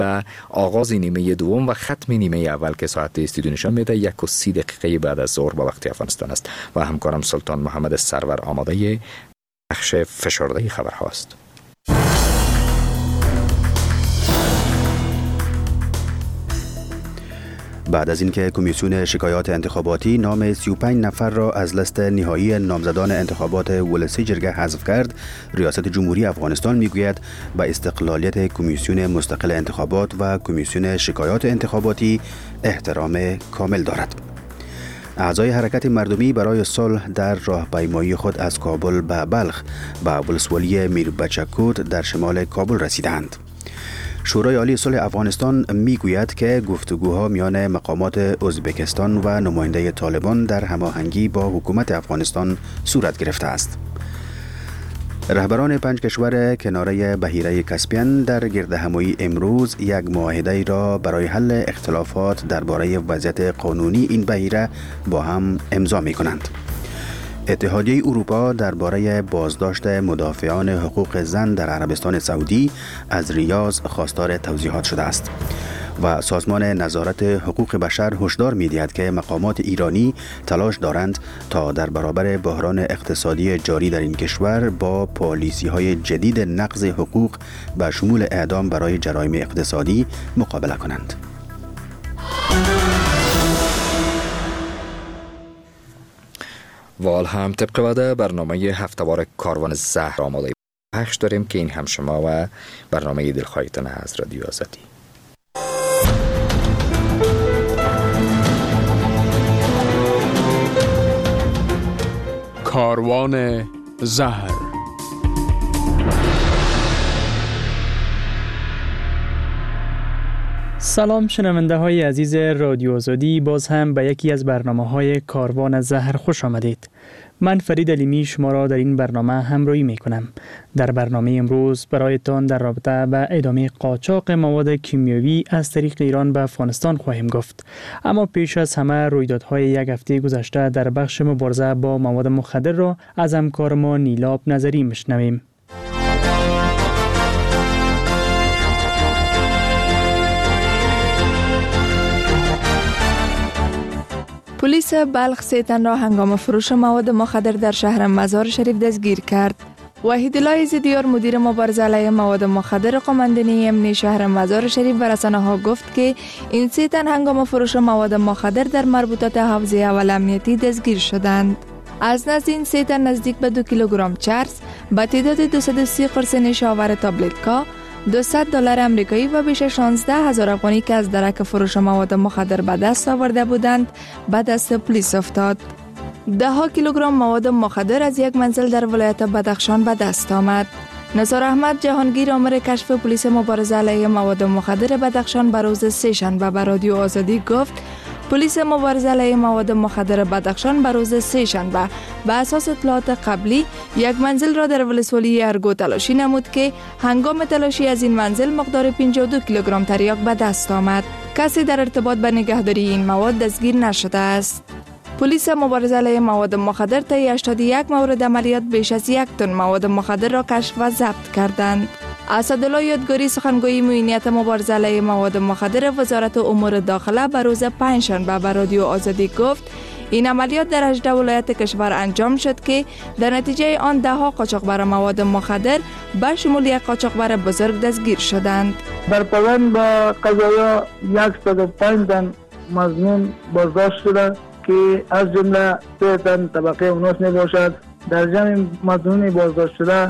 و آغاز نیمه دوم و ختم نیمه اول که ساعت استودیو نشان میده 1:30 بعد از ظهر با وقت افغانستان است و همکارم سلطان محمد سرور آماده بخش فشرده خبرها است. بعد از اینکه کمیسیون شکایات انتخاباتی نام 35 نفر را از لیست نهایی نامزدان انتخابات ولسی جرگه حذف کرد، ریاست جمهوری افغانستان میگوید به استقلالیت کمیسیون مستقل انتخابات و کمیسیون شکایات انتخاباتی احترام کامل دارد. اعضای حرکت مردمی برای صلح در راهپیمایی خود از کابل به بلخ به ولسوالی میربچکوت در شمال کابل رسیدند. شورای عالی صلح افغانستان میگوید که گفتگوها میان مقامات ازبکستان و نماینده طالبان در هماهنگی با حکومت افغانستان صورت گرفته است. رهبران 5 کشور کناره بحیره کاسپین در گردهمایی امروز یک معاهده را برای حل اختلافات درباره وضعیت قانونی این بحیره با هم امضا می کنند. اتحادیه اروپا درباره بازداشت مدافعان حقوق زن در عربستان سعودی از ریاض خواستار توضیحات شده است و سازمان نظارت حقوق بشر هشدار می‌دهد که مقامات ایرانی تلاش دارند تا در برابر بحران اقتصادی جاری در این کشور با پالیسی‌های جدید نقض حقوق به شمول اعدام برای جرایم اقتصادی مقابله کنند. وال هم طبق وعده برنامه هفته‌وار کاروان زهر آماده پخش داریم که این هم شما و برنامه دلخواهتان از رادیو آزادی. کاروان زهر. سلام شنونده های عزیز رادیو آزادی، باز هم به یکی از برنامه های کاروان زهر خوش آمدید. من فرید علیمی شما را در این برنامه همراهی می کنم. در برنامه امروز برایتان در رابطه به ادامه قاچاق مواد کیمیاوی از طریق ایران به افغانستان خواهیم گفت. اما پیش از همه رویدادهای یک هفته گذشته در بخش مبارزه با مواد مخدر را از همکار ما نیلاب نظری میشنویم. پلیس بلخ 3 تن را هنگام فروش مواد مخدر در شهر مزار شریف دستگیر کرد. وحیدالله زیدیار مدیر مبارزه علیه مواد مخدر قماندانی امنیتی شهر مزار شریف به رسانه‌ها گفت که این 3 تن هنگام فروش مواد مخدر در مربوطات حوزه اول امنیتی دستگیر شدند. از نزد این 3 تن نزدیک به 2 کیلوگرم چرس، به تعداد 230 قرص نیشاور تابلتکا، $200 امریکایی و بیش 16,000 افغانی که از درک فروش مواد مخدر به دست آورده بودند به دست پلیس افتاد. 10 کیلوگرم مواد مخدر از یک منزل در ولایت بدخشان به دست آمد. نثار احمد جهانگیر آمر کشف پلیس مبارزه علیه مواد مخدر بدخشان به روز 3 شنبه به رادیو آزادی گفت پلیس مبارزه علیه مواد مخدر بدخشان به روز 3 شنبه به اساس اطلاعات قبلی یک منزل را در ولسوالی ارگو تلاشی نمود که هنگام تلاشی از این منزل مقدار 52 کیلوگرم تریاک به دست آمد. کسی در ارتباط به نگهداری این مواد دستگیر نشده است. پلیس مبارزه علیه مواد مخدر طی 81 مورد عملیات بیش از 1 تن مواد مخدر را کشف و ضبط کردند. اسدالله یادگاری سخنگوی معینیت مبارزه علیه مواد مخدر وزارت امور داخله به روز 5 شنبه به رادیو آزادی گفت این عملیات در 18 ولایت کشور انجام شد که در نتیجه آن 10 قاچاقبر مواد مخدر به شمول یک قاچاقبر بزرگ دستگیر شدند. در پایان با قضایا 105 تن مظنون بازداشت شده که از جمله 3 تن طبقه اوناس می باشد. در جمع مظنون بازداشت شده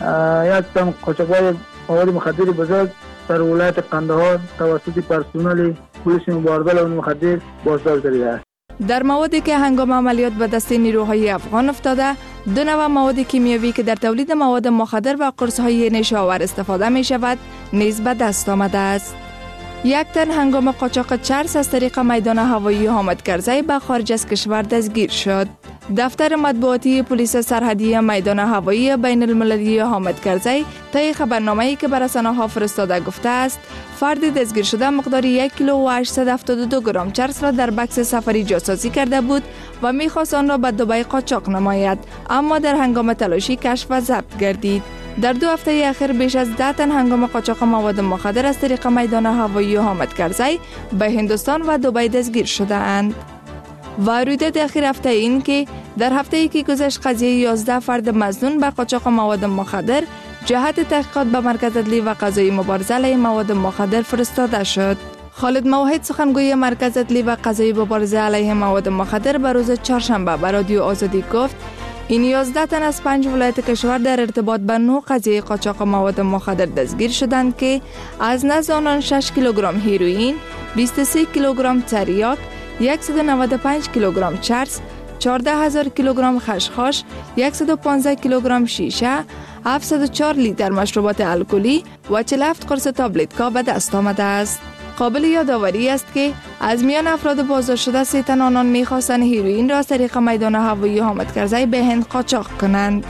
1 تن قاچاقبر مواد مخدر بزرگ در ولایت قندهار توسط پرسنل پلیس مبارزه علیه مخدر بازداشت شده است. در موادی که هنگام عملیات به دست نیروهای افغان افتاده، 2 نوع مواد کیمیاوی که در تولید مواد مخدر و قرص‌های نیشاور استفاده می شود نیز به دست آمده است. 1 تن هنگام قاچاق چرس از طریق میدان هوایی حامد کرزی به خارج از کشور دستگیر شد. دفتر مطبوعاتی پلیس سرحدی میدان هوایی بین المللی حامد کرزی طی خبرنامه‌ای که به رسانه‌ها فرستاده گفته است فردی دستگیر شده مقدار 1 کیلو و 872 گرم چرس را در بکس سفری جاسازی کرده بود و می‌خواست آن را به دبی قاچاق نماید، اما در هنگام تلاشی کشف و ضبط گردید. در 2 هفته اخیر بیش از 10 تن هنگام قاچاق مواد مخدر از طریق میدان هوایی حامد کرزی به هندوستان و دبی دستگیر شده اند. و رویداد اخیر هفته این که در هفته‌ای که گذشت قضیه 11 فرد مظنون به قاچاق مواد مخدر جهت تحقیقات به مرکز عدلی و قضایی مبارزه علیه مواد مخدر فرستاده شد. خالد موحد سخنگوی مرکز عدلی و قضایی مبارزه علیه مواد مخدر به روز چهارشنبه به رادیو آزادی گفت این 11 تن از 5 ولایت کشور در ارتباط به 9 قضیه قاچاق مواد مخدر دستگیر شدند که از نزد آنان 6 کیلوگرم هیروئین، 23 کیلوگرم تریاک، 195 کیلوگرم چرس، 14,000 کیلوگرم خشخاش، 115 کیلوگرم شیشه، 704 لیتر مشروبات الکلی و 47 قرص تابلتکا به دست آمده است. قابل یادآوری است که از میان افراد بازداشت شده 3 تن آنان می‌خواستند هیروئین را از طریق میدان هوایی حامد کرزی به هند قاچاق کنند.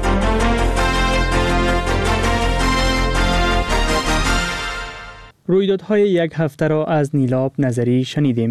رویدادهای یک هفته را از نیلاب نظری شنیدیم.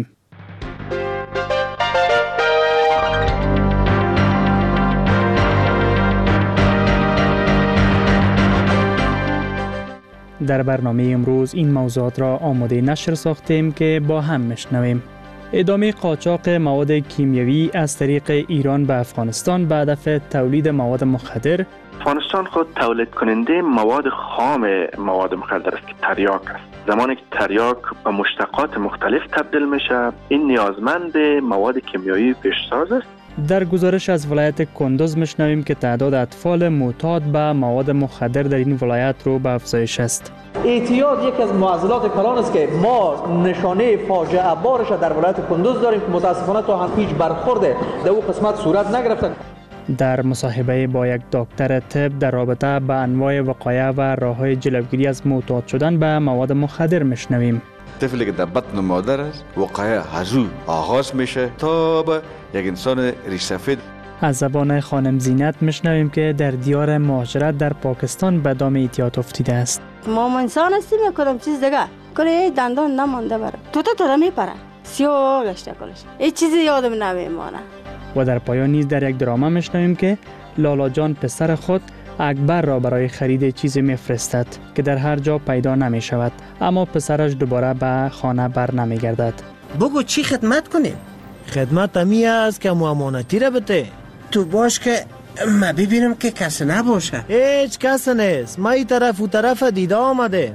در برنامه امروز این موضوعات را آماده نشر ساختیم که با هم میشنویم. ادامه قاچاق مواد کیمیایی از طریق ایران به افغانستان به هدف تولید مواد مخدر. افغانستان خود تولید کننده مواد خام مواد مخدر است که تریاک است. زمانی که تریاک به مشتقات مختلف تبدیل میشه، این نیازمند مواد کیمیایی پیشساز است. در گزارش از ولایت کندوز میشنویم که تعداد اطفال معتاد به مواد مخدر در این ولایت رو به افزایش است. اعتیاد یکی از معضلات کلان است که ما نشانه فاجعه بارش در ولایت کندوز داریم که متاسفانه تا هم هیچ برخورد در اون قسمت صورت نگرفته. در مصاحبه با یک دکتر طب در رابطه با انواع وقایع و راه‌های جلوگیری از معتاد شدن به مواد مخدر میشنویم. طفلی که در بطن مادر است وقایع هزو آغاز میشه تا به یک انسان ریشسفید. از زبان خانم زینت میشنویم که در دیار مهاجرت در پاکستان به دام اعتیاد افتیده است. ما انسان هستیم یا کدام چیز دیگه کلی دندان نمانده بره تو میپره سیاه گشته کلش هیچ چیزی یادم نمیمانه. و در پایان نیز در یک درامه میشنویم که لالا جان پسر خود اکبر را برای خرید چیزی میفرستد که در هر جا پیدا نمی شود، اما پسرش دوباره به خانه بر نمی گردد. بگو چی خدمت کنیم؟ خدمت همی است که امانتی را بده. تو باش که ما ببینم که کس نباشه. هیچ کس نیست، ما ای طرف و طرف دیده آمده.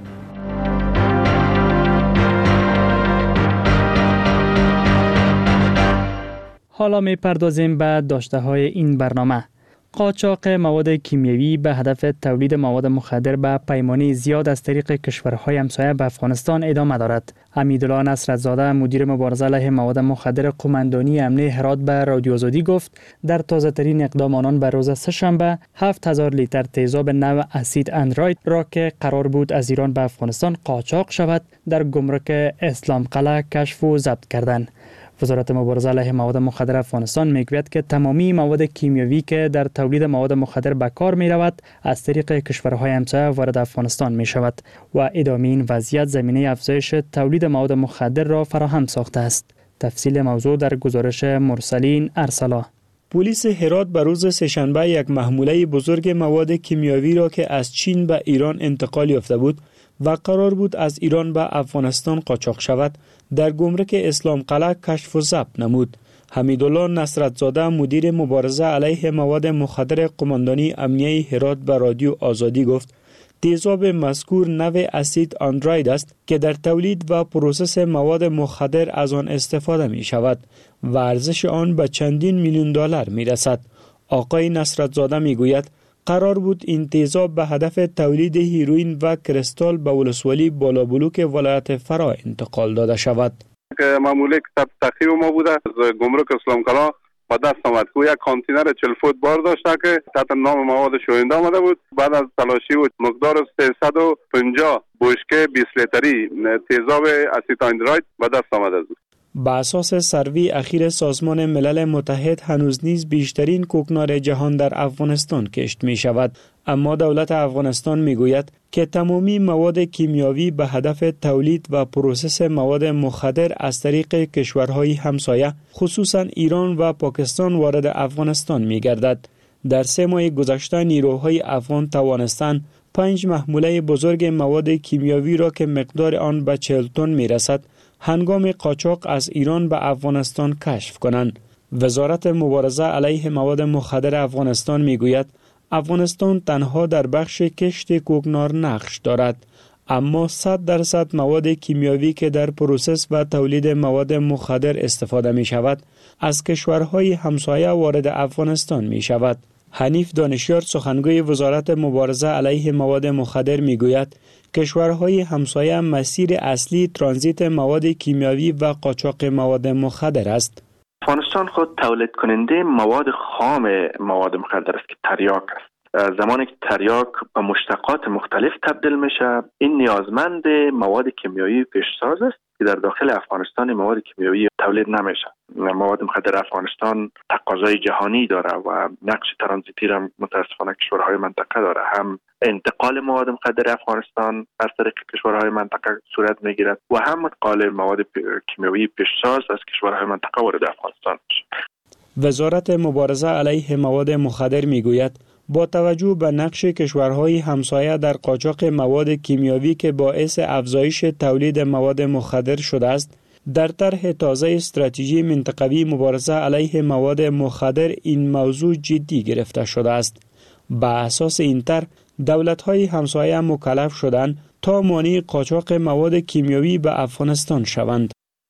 حالا می پردازیم به داشته های این برنامه. قاچاق مواد کیمیایی به هدف تولید مواد مخدر به پیمانه زیاد از طریق کشورهای همسایه به افغانستان ادامه دارد. حمیدالله نصرت‌زاده مدیر مبارزه علیه مواد مخدر قماندانی امنیه هرات به رادیو آزادی گفت در تازه ترین اقدام آنان به روز سه‌شنبه 7000 لیتر تیزاب نوع اسید اندروید را که قرار بود از ایران به افغانستان قاچاق شود در گمرک اسلام قلعه کشف و ضبط کردند. وزارت مبارزه علیه مواد مخدر افغانستان میگوید که تمامی مواد کیمیایی که در تولید مواد مخدر به کار می رود از طریق کشورهای همسایه وارد افغانستان می شود و ادامه این وضعیت زمینه افزایش تولید مواد مخدر را فراهم ساخته است. تفصیل موضوع در گزارش مرسلین ارسلا. پلیس هرات به روز سه‌شنبه یک محموله بزرگ مواد کیمیایی را که از چین به ایران انتقال یافته بود و قرار بود از ایران به افغانستان قاچاق شود در گمرک اسلام قلعه کشف و ضبط نمود. حمیدالله نصرت‌زاده مدیر مبارزه علیه مواد مخدر قماندانی امنیه هرات به رادیو آزادی گفت تیزاب مذکور نوع اسید اندروید است که در تولید و پروسس مواد مخدر از آن استفاده می شود و ارزش آن به چندین میلیون دلار می رسد. آقای نصرت‌زاده می گوید قرار بود این تیزاب به هدف تولید هیروئین و کریستال به ولسوالی بالابلوک ولایت فرا انتقال داده شود. معموله که تحت تعقیب ما بوده از گمرک اسلام قلعه با دست آمد که یک کانتینر 40 فوت بار داشته که تحت نام مواد شوینده آمده بود. بعد از تلاشی و مقدار 350 بشکه 20 لیتری تیزاب اسید اندروید به دست آمده بود. بر اساس سروی اخیر سازمان ملل متحد هنوز نیز بیشترین کوکنار جهان در افغانستان کشت می شود، اما دولت افغانستان می گوید که تمامی مواد کیمیایی به هدف تولید و پروسس مواد مخدر از طریق کشورهای همسایه خصوصا ایران و پاکستان وارد افغانستان می گردد. در 3 ماه گذشته نیروهای افغان توانستند 5 محموله بزرگ مواد کیمیاوی را که مقدار آن به 40 تن میرسد هنگام قاچاق از ایران به افغانستان کشف کنند. وزارت مبارزه علیه مواد مخدر افغانستان میگوید افغانستان تنها در بخش کشت کوکنار نقش دارد، اما 100% مواد کیمیاوی که در پروسس و تولید مواد مخدر استفاده می شود از کشورهای همسایه وارد افغانستان می شود. حنیف دانشیار سخنگوی وزارت مبارزه علیه مواد مخدر می گوید کشورهای همسایه مسیر اصلی ترانزیت مواد کیمیاوی و قاچاق مواد مخدر است. افغانستان خود تولید کننده مواد خام مواد مخدر است که تریاک است. زمانی که تریاک به مشتقات مختلف تبدیل میشه، این نیازمند مواد کیمیایی پیشساز است که در داخل افغانستان مواد کیمیایی تولید نمیشه. مواد مخدر افغانستان تقاضای جهانی داره و نقش ترانزیتی را متاسفانه کشورهای منطقه داره. هم انتقال مواد مخدر افغانستان از طریق کشورهای منطقه صورت میگیرد و هم انتقال مواد کیمیایی پیشساز از کشورهای منطقه وارد افغانستان میشه. وزارت مبارزه علیه مواد مخدر میگوید با توجه به نقش کشورهای همسایه در قاچاق مواد کیمیاوی که باعث افزایش تولید مواد مخدر شده است، در طرح تازه استراتژی منطقوی مبارزه علیه مواد مخدر این موضوع جدی گرفته شده است. با اساس این طرح دولت‌های همسایه مکلف شدند تا مانع قاچاق مواد کیمیاوی به افغانستان شوند.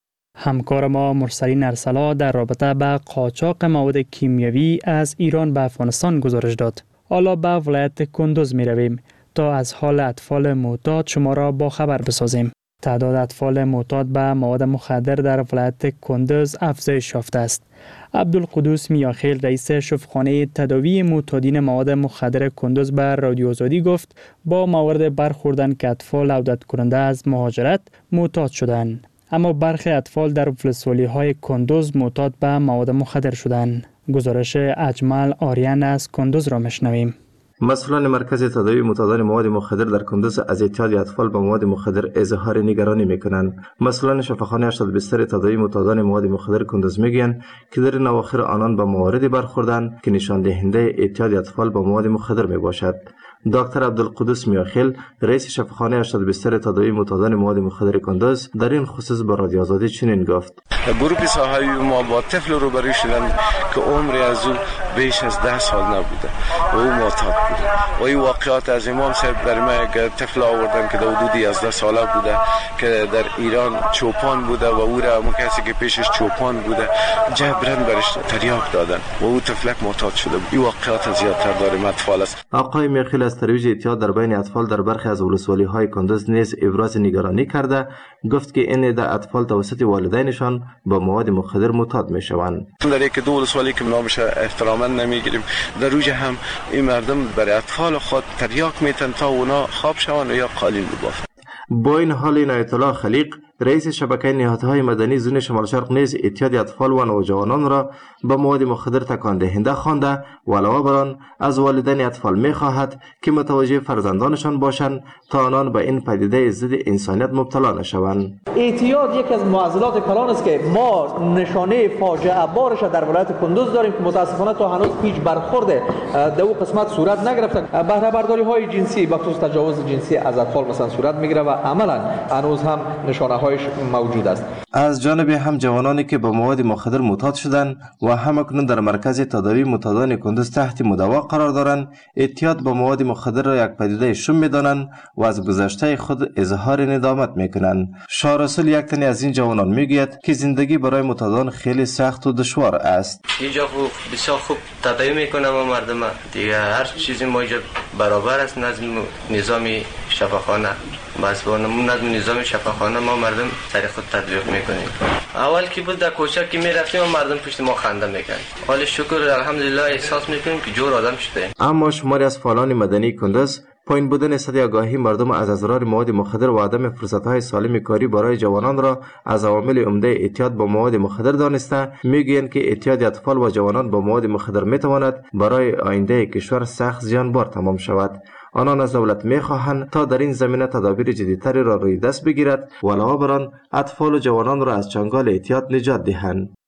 همکار ما مرسلین ارسلا در رابطه با قاچاق مواد کیمیاوی از ایران به افغانستان گزارش داد. حالا به ولایت کندوز می رویم تا از حال اطفال معتاد شما را با خبر بسازیم. تعداد اطفال معتاد به مواد مخدر در ولایت کندوز افزایش یافته است. عبدالقدوس میاخیل رئیس شفاخانه تداوی معتادین مواد مخدر کندوز به رادیو آزادی گفت با موارد برخوردن که اطفال عودت کننده از مهاجرت معتاد شدند. اما برخی اطفال در ولسوالی‌های کندوز معتاد به مواد مخدر شدند. گزارش اجمل آریان از کندوز را میشنویم. مسئولان مرکز تداوی معتادان مواد مخدر در کندوز از اعتیاد اطفال به مواد مخدر اظهار نگرانی میکنند. مسئولان شفاخانه 80 بستر تداوی معتادان مواد مخدر کندوز میگویند که در این اواخر آنان به مواردی برخوردند که نشان دهنده اعتیاد اطفال به مواد مخدر میباشد. دکتر عبدالقدوس میاخیل رئیس شفاخانه 80 بستر تداوی معتادان مواد مخدر کندوز در این خصوص به رادیو آزادی چنین گفت: گروه صحابی ما با طفل روبرو شدند که عمری از او بیش از 10 سال نبوده و او معتاد بوده و این واقعات از امام صاحب در ما طفل آوردن که در حدود 11 ساله بوده که در ایران چوپان بوده و او را اون کسی که پیشش چوپان بوده جبران برش تریاک دادن و او طفلک معتاد شده. این واقعات زیادتر داره اطفال است. آقای میاخیل از ترویج اعتیاد در بین اطفال در برخی از ولسوالی‌های کندوز نیز ابراز نگرانی کرده. گفت که این عده اطفال توسط والدینشان با مواد مخدر معتاد میشوند. در یک دو ولسوالی که نامش احتراما نمیگیریم در روز هم این مردم برای اطفال خود تریاک میتن تا اونا خواب شوند یا قالین ببافند. با این حال عنایت الله خلیق رئیس شبکه نهادهای مدنی زون شمال شرق نیز اعتیاد اطفال و نوجوانان را به مواد مخدر تکان دهنده خوانده و علاوه بر آن از والدین اطفال می‌خواهد که متوجه فرزندانشان باشند تا آنان به این پدیده ضد انسانیت مبتلا نشوند. اعتیاد یکی از معضلات کلان است که ما نشانه فاجعه بارش در ولایت کندوز داریم که متاسفانه تا هنوز هیچ برخورد در اون قسمت صورت نگرفتن. بهره برداری‌های جنسی به خصوص تجاوز جنسی از اطفال مثلا صورت میگیره و عملاً هنوز هم نشانه موجود است. از جانب هم جوانانی که با مواد مخدر معتاد شدند و همکنون در مرکز تداوی معتادان کندوز تحت مداوا قرار دارند، اعتیاد با مواد مخدر را یک پدیده شوم می‌دانند و از گذشته خود اظهار ندامت می‌کنند. شارسول یک تن از این جوانان میگوید که زندگی برای معتادان خیلی سخت و دشوار است. اینجا بسیار خوب تداوی می‌کنه ما مردم دیگه هر چیزی ما اینجا برابر است. نظام شفاخانه بس با نظام شفاخانه ما مردم طریق خود تطبیق میکنیم. اول که بود در کوچه که میرفتیم و مردم پشت ما خنده میکنن. حال شکر الحمدلله احساس میکنیم که جور آدم شده. اما شماری از فعالان مدنی کندوز پایین بودن سطح آگاهی مردم از اضرار مواد مخدر و عدم فرصت‌های سالم کاری برای جوانان را از عوامل عمده اعتیاد با مواد مخدر دانسته، میگویند که اعتیاد اطفال و جوانان با مواد مخدر میتواند برای آینده کشور سخت زیانبار تمام شود. آنان از دولت میخواهند تا در این زمینه تدابیر جدیدتری را روی دست بگیرد و علاوه بر آن اطفال و جوانان را از چنگال اعتیاد نجات دهند.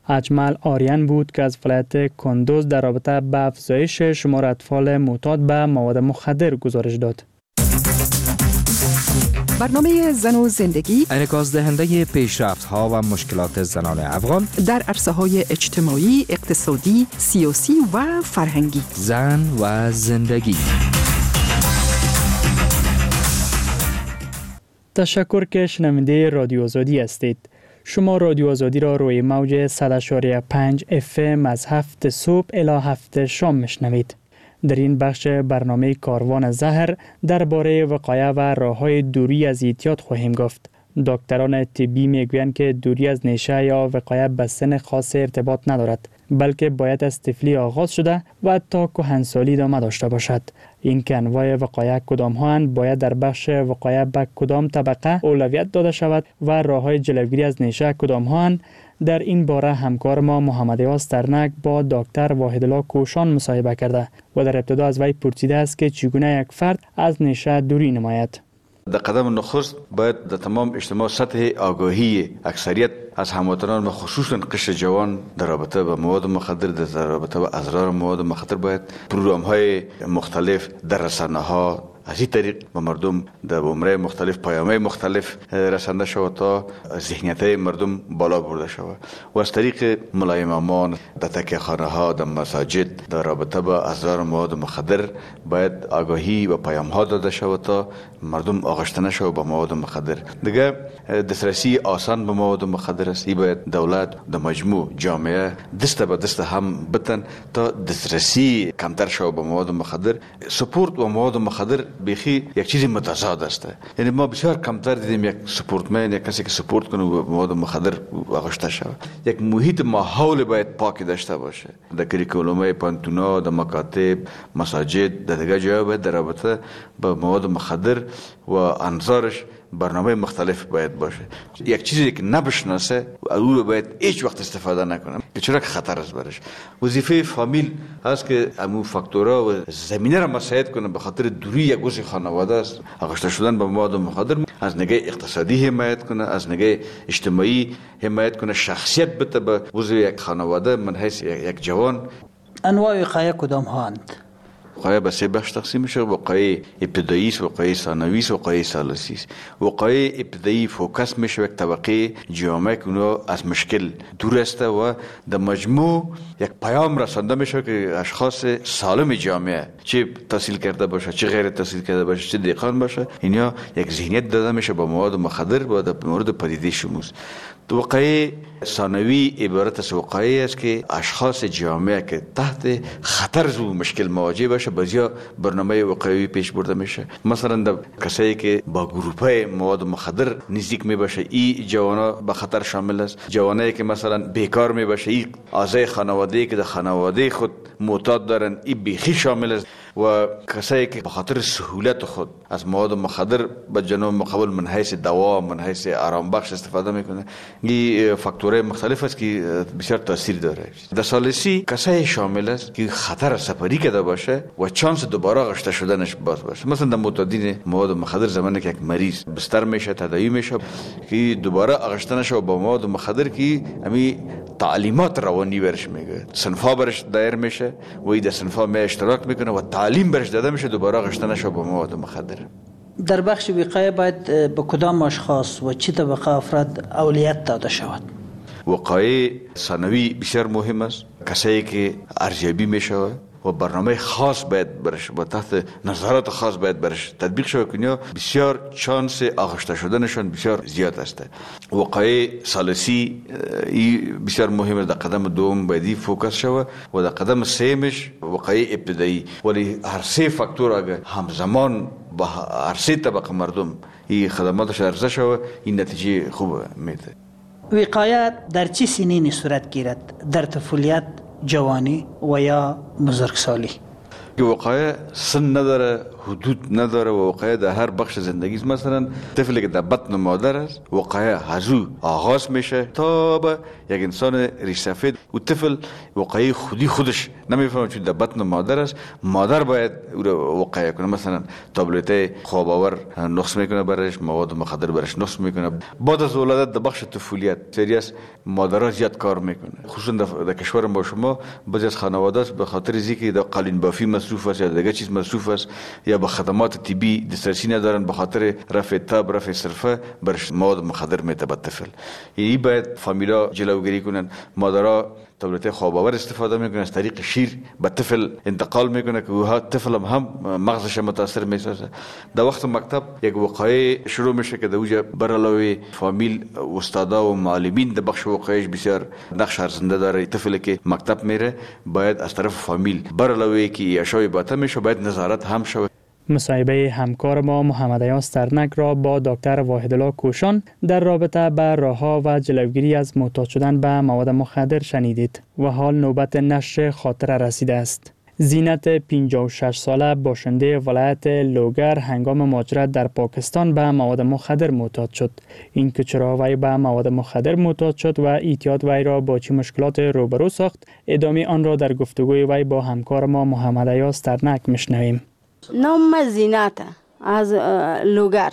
اجمل آریان بود که از ولایت کندوز در رابطه با افزایش شمار اطفال معتاد به مواد مخدر گزارش داد. برنامه زن و زندگی انعکاس دهنده پیشرفت‌ها و مشکلات زنان افغان در عرصه‌های اجتماعی، اقتصادی، سیاسی و فرهنگی. زن و زندگی. تشکر که شنونده رادیو آزادی هستید. شما رادیو آزادی را روی موج 100.5 FM از 7 صبح الی 7 شام میشنوید. در این بخش برنامه کاروان زهر درباره وقایع و راه‌های دوری از اعتیاد خواهیم گفت. دکتران طبی میگویند که دوری از نشه یا وقایع به سن خاص ارتباط ندارد، بلکه باید از طفلی آغاز شده و تا کهنسالی ادامه داشته باشد. این که انواع وقایع کدام هاند، باید در بخش وقایع به کدام طبقه اولویت داده شود و راه‌های جلوگیری از نشه کدام هاند، در این باره همکار ما محمد آسترنک با دکتر واحدالله کوشان مصاحبه کرده و در ابتدا از وی پرسیده است که چگونه یک فرد از نشه دوری نماید. در قدم نخست باید در تمام اجتماع سطح آگاهی اکثریت از هموطنان و خصوصا قشر جوان در رابطه با مواد مخدر، در رابطه با اضرار مواد مخدر باید پروگرام‌های مختلف در رسانه‌ها از این طریق به مردم در عمره مختلف، پیام‌های مختلف رسانده شود تا ذهنیت مردم بالا برده شود و از طریق ملای امامان در تکیه‌خانه‌ها، در مساجد در رابطه با اضرار مواد مخدر باید آگاهی و پیام‌ها داده شود تا مردم آغشته نشود به مواد مخدر. دیگه دسترسی آسان به مواد مخدر است. باید دولت در مجموع جامعه دست به دست هم بتن تا دسترسی کمتر شود به مواد مخدر. سپورت و مواد مخدر بیخی یک چیزی متضاد است. یعنی ما بسیار کمتر دیدیم یک سپورتمن، یک کسی که سپورت کنه و مواد مخدر آغشته شود. یک محیط ماحول باید پاک داشته باشه. در کریکولوم پانتونا، در مکاتب، مساجد، در دیگر جاها باید در رابطه با مواد مخدر و انظارش برنامه مختلف باید باشه. یک چیزی که نبشناسه او رو باید هیچ وقت استفاده نکنه که چرا که خطر است برش. وظیفه فامیل هست که همون فاکتورها و زمینه را مساعد کنه به خاطر دوری یک عضو خانواده است. آغشته شدن به مواد مخدر از نگاه اقتصادی حمایت کنه، از نگاه اجتماعی حمایت کنه، شخصیت بده به عضو یک خانواده من حیث یک جوان. انواع وقایع کدام هاند؟ وقایع به سه بخش تقسیم میشه. وقایع ابتدایی است، وقایع ثانوی است، وقایع ثالثی است. وقایع ابتدایی فوکس میشه یک طبقه جامعه که اونها از مشکل دور است و در مجموع یک پیام رسانده میشه که اشخاص سالم جامعه، چه تحصیل کرده باشه، چه غیر تحصیل کرده باشه، چه دهقان باشه، اینا یک ذهنیت داده میشه با مواد مخدر و در مورد پدیده شموز. وقایع ثانوی عبارت از وقایع است که اشخاص جامعه که تحت خطر از مشکل مواجه باشه بسیار برنامه وقایعی پیش برده میشه. مثلا در کسایی که با گروپ‌های مواد مخدر نزدیک می باشه، این جوانا به خطر شامل است. جوانایی که مثلا بیکار می باشه، این اعضای خانواده‌ای که در خانواده خود معتاد دارن، این بیخی شامل است. و کسایی که به خاطر سهولت خود از مواد مخدر به جنوب مقابل من حیث دوا، من حیث آرام بخش استفاده میکنه. این فاکتورهای مختلف است که بسیار تاثیر داره. در ثالثی کسایی شامل است که خطر سپری کرده باشه و چانس دوباره آغشته شدنش باز باشه. مثلا در معتادین مواد مخدر زمانی که یک مریض بستر میشه، تداوی میشه، که دوباره آغشته نشه با مواد مخدر، که همین تعلیمات روانی برش میگه، صنفا برش دایر میشه و این در صنفا می اشتراک میکنه و تعلیم برش داده میشه، دوباره آغشته نشه با مواد مخدر. در بخش وقایع باید به کدام اشخاص و چه طبقه افراد اولویت داده شود؟ وقایع ثانوی بسیار مهم است. کسایی که ارزیابی میشه و برنامه خاص باید برش با تحت نظارت خاص باید برش تطبیق شود که بسیار چانس آغشته شدنشان بسیار زیاد است. وقایع ثالثی بسیار مهمه. در قدم دوم باید فوکس شود و در قدم سومش وقایع ابتدایی. ولی هر سه فاکتور اگر همزمان با هر سه طبقه مردم این خدماتش عرضه شود، این نتیجه خوب میده. وقایع در چه سنینی صورت گیرد؟ در طفولیت، جوانی و یا بزرگسالی؟ که وقایع سن نداره، حدود نداره و وقایع در هر بخش زندگی است. مثلا طفلی که در بطن مادر است وقایع هزو آغاز میشه تا به یک انسان ریش سفید. و طفل وقایع خودش نمیفهمه چون در بطن مادر است. مادر باید او را وقایع کنه، مثلا تابلت خواب آور نقص میکنه برش، مواد مخدر برش نقص میکنه. بعد از ولادت در بخش طفولیت سریاس مادرها زیاد کار میکنه، خصوصا در کشور ما شما بعضی از خانواده به خاطر اینکه در قالین بافی مصروف است یا دیگه چیز مصروف است یا به خدمات طبی دسترسی ندارن، به خاطر رفع تب رفع صرفه برش مواد مخدر میتبه طفل. یعنی باید فامیلا جلوگیری کنن. مادرها تابلت خواب آور استفاده میکنه، از طریق شیر به طفل انتقال میکنه که اوها طفل هم مغزش متاثر میسازه. در وقت مکتب یک وقایع شروع میشه که در اوجه بر علاوه فامیل استادا و معلمین در بخش وقایعش بسیار نقش ارزنده داره. طفلی که مکتب میره باید از طرف فامیل بر علاوه که اشیاء باطه میشه باید نظارت هم شود. مصاحبه همکار ما محمد ایاز ترنک را با دکتر واحدالله کوشان در رابطه با راه‌ها و جلوگیری از معتاد شدن به مواد مخدر شنیدید و حال نوبت نشر خاطره رسیده است. زینت 56 ساله باشنده ولایت لوگر هنگام مهاجرت در پاکستان به مواد مخدر معتاد شد. این که چرا وی به مواد مخدر معتاد شد و اعتیاد وی را با چه مشکلات روبرو ساخت، ادامه آن را در گفتگوی وی با همکار ما محمد ایاز ترنک میشنویم. نام زینت از لوگر،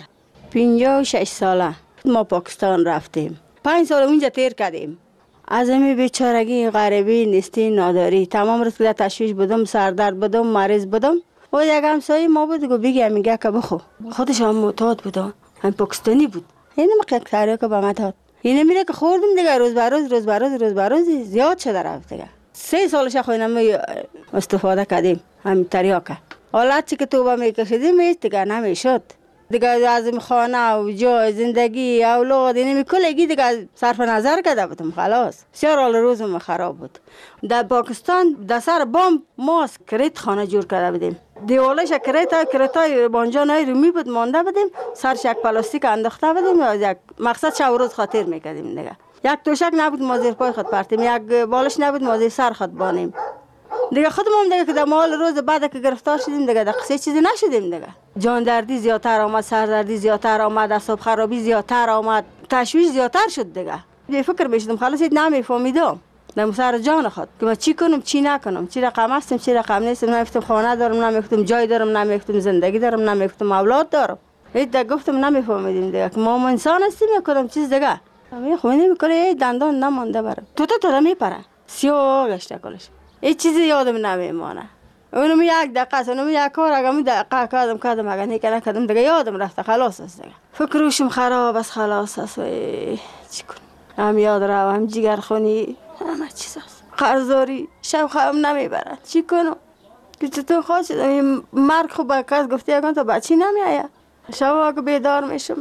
56 ساله. ما پاکستان رفتیم، 5 سال اونجا تیر کردیم. از همین بیچارگی، غریبی، نیستی، ناداری تمام روز که تشویش بودم، سردرد بودم، مریض بودم. و یک همسایه ما بود که بگی میگه که بخو، خودش هم معتاد بود، هم پاکستانی بود. این ما یک تریاک به ما داد. این میره که خوردم دیگه، روز به روز زیاد شده رفت دیگه. 3 سالش خوینم استفاده کردیم هم تریاک. حالتی که توبه میکشیدیم هیچ دیگه نمیشد. دیگه از خانه و جای زندگی اولاد اینمی کلگی دیگه صرف نظر کرده بودم. خلاص بسیار حال روزم خراب بود. در پاکستان در سر بام ما کریت خانه جور کرده بودیم. دیوالش کریتای بانجانای رومی بود مانده بودیم، سرش یک پلاستیک انداخته بودیم. یک مقصد شب روز خاطر میکردیم دیگه. یک توشک نبود ما زیر پای خود پرتیم، یک بالش نبود ما زیر سر خود بانیم دیگه. خودمون دیگه که در مال روز بعد که گرفتار شدیم دیگه در قصه چیزی نشدیم دیگه. جان دردی زیادتر آمد، سردردی زیادتر آمد، اعصاب خرابی زیادتر آمد، تشویش زیادتر شد دیگه. بی فکر میشدم، خلاص نمیفهمیدم در سر جان خود که من چی کنم چی نکنم، چی رقم هستم چی رقم نیستم. نمیفتم خانه دارم، نمیفتم جای دارم، نمیفتم زندگی دارم، نمیفتم اولاد دارم. هیچ دیگه گفتم نمیفهمیدیم دیگه که ما انسان هستیم یا کدام چیز دیگه. خونه نمیکنه دندان نمونده برام. تو میپره سیاه گشته کلش. هیچ چیزی یادم نمیمونه. اونم یک دقیقه است، اونم یک کار اگه دقیقه کردم اگه نکردم دیگه یادم رفته. خلاص است دیگه. فکرشم خراب است، خلاص است. چی کنم؟ هم یاد رو هم جگر خونی همه چیز است. قرضداری شب خوابم نمیبرد. چی کنم؟ که چطور خواهد شدم مرگ خوب به کس گفتی اگه تا بچی نمیایه. شب که بیدار میشم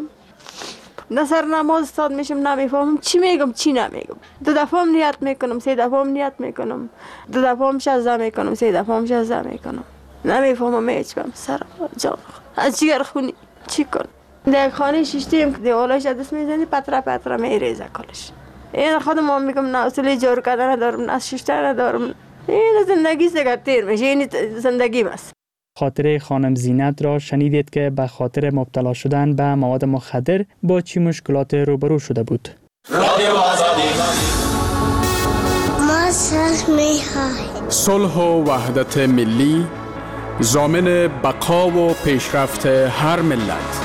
نه سر نماز استاد میشم نمیفهمم چی میگم چی نمیگم. 2 دفعه هم نیت میکنم، 3 دفعه هم نیت میکنم، 2 دفعه هم شزده میکنم، 3 دفعه هم شزده میکنم. نمیفهمم هیچ بم سر جان از جگر خونی چی کنم. در خانه شیشتیم که دیوالش دست میزنی پتره میریزه کلش. این خودم هم میگم نه اصولی جور کردن ندارم، نه شیشتر ندارم. این زندگی سگه تیر میشه، این زندگی است. خاطره خانم زینت را شنیدید که به خاطر مبتلا شدن به مواد مخدر با چی مشکلات روبرو شده بود. صلح و وحدت ملی ضامن بقا و پیشرفت هر ملت.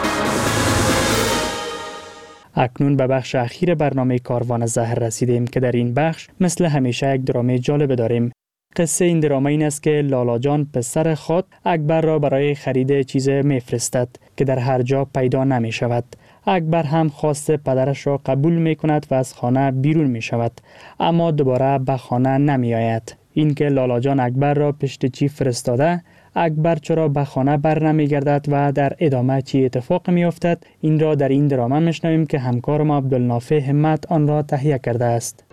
اکنون به بخش اخیر برنامه کاروان زهر رسیدیم که در این بخش مثل همیشه یک درامه جالب داریم. قصه این درامه این است که لالا جان پسر خود اکبر را برای خرید چیز میفرستد که در هر جا پیدا نمی شود. اکبر هم خواست پدرش را قبول می کند و از خانه بیرون می شود، اما دوباره به خانه نمی آید. این که لالا جان اکبر را پشت چی فرستاده، اکبر چرا به خانه بر نمی گردد و در ادامه چی اتفاق می افتد، این را در این درامه میشنویم که همکارم عبدالنافع همت آن را تهیه کرده است.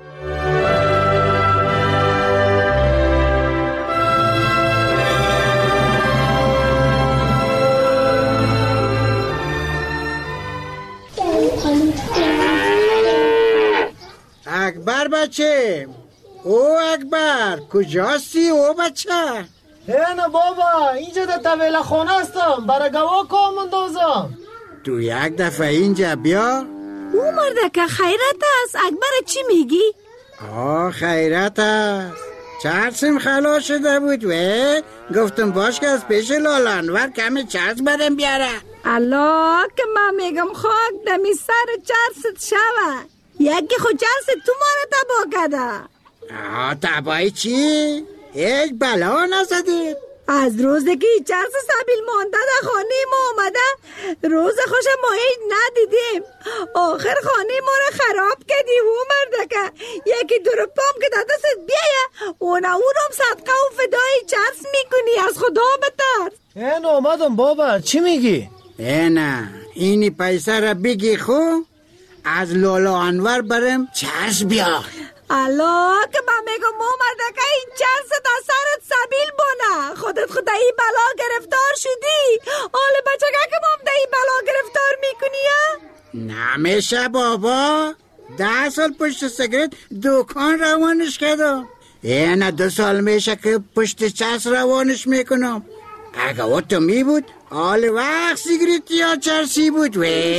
اکبر بچه، او اکبر کجاستی او بچه؟ نه بابا، اینجا در طویل خانه هستم، برای گواه کام اندازم. تو یک دفعه اینجا بیا. او مردکه خیرت است، اکبر چی میگی؟ خیرت است. چرسم خلاص شده بود گفتم باش که از پیش لالانور کمی چرس برم بیاره. الله که من میگم خاک دمی سر چرست شوه، یکی خود چرست تو ما را تبا کده. تبایی چی؟ هیچ بلا نزدید؟ از روزی که چرس سبیل مانده در خانه ما آمده، روز خوش ما هیچ ندیدیم. آخر خانه ما را خراب کردی و مردکه. یکی دروپام که در دست بیایه اونم صدقه و فدای چرس میکنی، از خدا بترس. این آمدم بابا، چی میگی؟ نه اینی پیسه را بگی خو از لالا انور برم چرس بیار. الله که من میگم مردکه این چرس در سرت سبیل بونه. خودت خود ای بلا گرفتار شدی، حال بچه که مام در ای بلا گرفتار میکنی نمیشه بابا. 10 سال پشت سگرت دکان روانش کردم. نه 2 سال میشه که پشت چرس روانش میکنم. اگه او تو می بود حال وقت سیگریت یا چرسی بود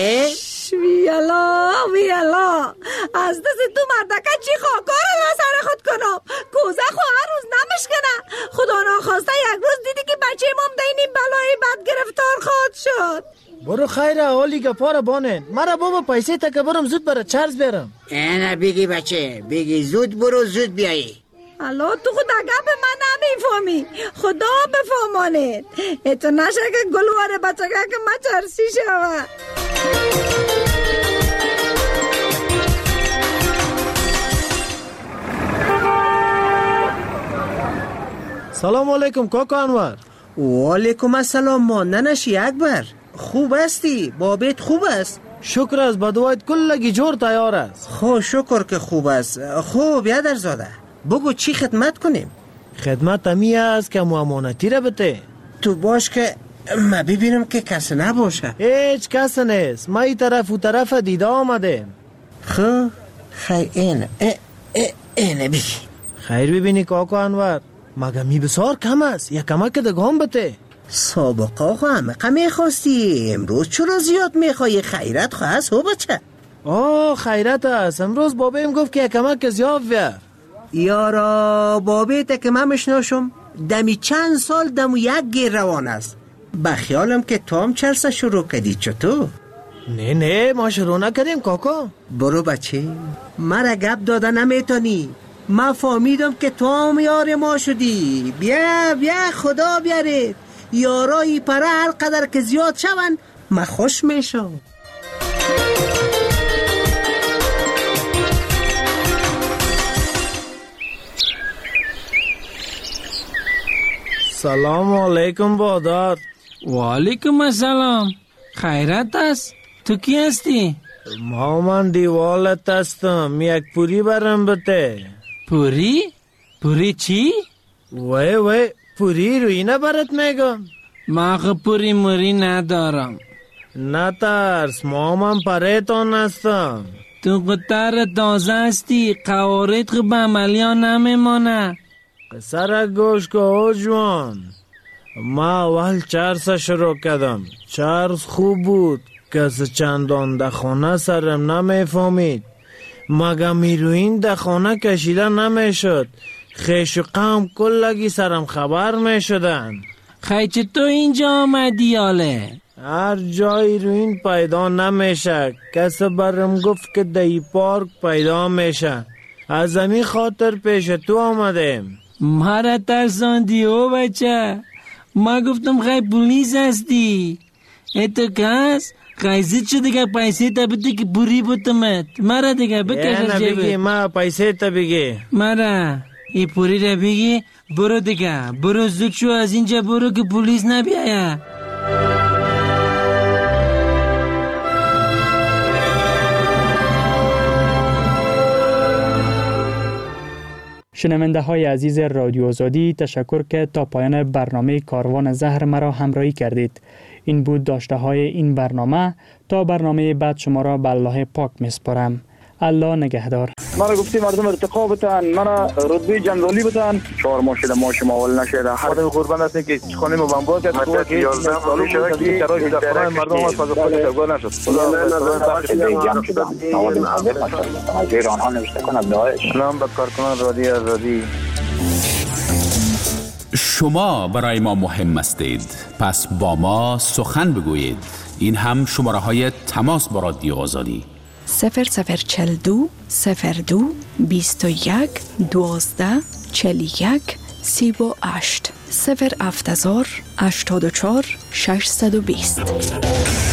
ویالا از دست تو مردکه چی خاکار را سر خود کنم. کوزه خو هر روز نمشکنه. خدا ناخواسته یک روز دیدی که بچه مام دینی بلای بد گرفتار خواهد شد. برو خیره حالی گپا را بانن. مرا بابا پیسه تکه برم زود برای چرس برم. نه بگی بچه، بگی زود برو زود بیایی. الو تو خود اگه به من نمیفهمی، خدا بفهمانید. اتو نشه که گلوار بچه که من چرسی شوه. سلام علیکم کاکا انور. و علیکم السلام ماندنشی اکبر. خوب هستی؟ بابت خوب است؟ شکر از بدوایت کلگی جور تیار است. خب شکر که خوب است. خوب بیادر زاده بگو چی خدمت کنیم؟ خدمت امی است که امانتی را بده. تو باش که ما ببینم که کس نباشه. هیچ کس نیست، ما ای طرف و طرف دیده آمده. خب خیر اینه بگی. خیر ببینی کاکا انور، مگه می بسار کم است، یک کمک دگام بده. سابقه همه میخواستی، امروز چرا زیاد میخوایی؟ خیرت خواست هو بچه. خیرت است، امروز بابیم گفت که یک کمک زیاد بیار. یارا بابیت که من مشناشم دمی چند سال دمو یک گیر روان است. بخیالم که تو هم چرسه شروع کردی. چطور؟ نه ما شروع نکردیم کاکا. برو بچه، مرا گپ داده نمیتونی. من فهمیدم که تو هم یار ما شدی. بیا خدا بیاره. یارایی پره هر قدر که زیاد شون من خوش میشم. سلام علیکم بادار. و علیکم السلام. خیرت است؟ تو کی هستی؟ من دیوالت هستم، یک پوری برم بده. پوری؟ پوری چی؟ وی پوری روی نبرت میگم. ما پوری موری ندارم. نترس، من پریتان هستم. تو قطر تازه هستی، قوارد خب به عملیان نمیمانه. سر گوش که او جوان، ما اول چرس شروع کردم. چرس خوب بود، کس چندان در خانه سرم نمیفهمید. مگه میروین در خانه کشیده نمیشد، خیش و قوم کلگی سرم خبر میشدن. خیچ تو اینجا آمدی آله؟ هر جای روین پیدا نمیشه، کس برم گفت که دی پارک پیدا میشه. از همین خاطر پیش تو آمدیم. مرا ترساندی او بچه. ما گفتم خیلی پولیس هستی. ایتو کس خیزید شده که پیسه تا بده که بوری بودمت. مرا دیگه بکشش جبه. بگی ما پیسه تا بگی. مرا ای پوری را بگی برو دیگه. برو زود شو از اینجا برو که پولیس نبیایه. شنونده های عزیز رادیو آزادی، تشکر که تا پایان برنامه کاروان زهر مرا همراهی کردید. این بود داشته های این برنامه. تا برنامه بعد شما را به الله پاک میسپارم. الله نگهدار. مرا گفتی مردم ارتقا بتن، مرا رتبه جنرالی بتن، 4 ماه شده ماش ماول نشده. خودم قربان هستم که خانه ما بمبار کرد، تو که 11 سال شده که شرایط در خانه مردم از فاز خود تگاه نشد. از ایران ها نوشته کنم داعش. سلام به کارکنان رادیو آزادی. شما برای ما مهم هستید، پس با ما سخن بگویید. این هم شماره های تماس با رادیو آزادی 0042 02 21 12 41 38 070 84 620.